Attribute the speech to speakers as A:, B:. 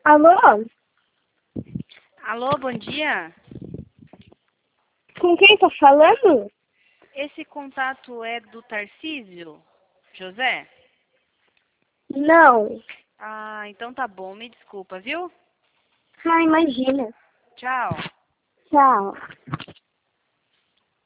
A: Alô?
B: Alô, bom dia.
A: Com quem tô falando?
B: Esse contato é do Tarcísio, José?
A: Não.
B: Ah, então tá bom, me desculpa, viu?
A: Ah, imagina.
B: Tchau.
A: Tchau.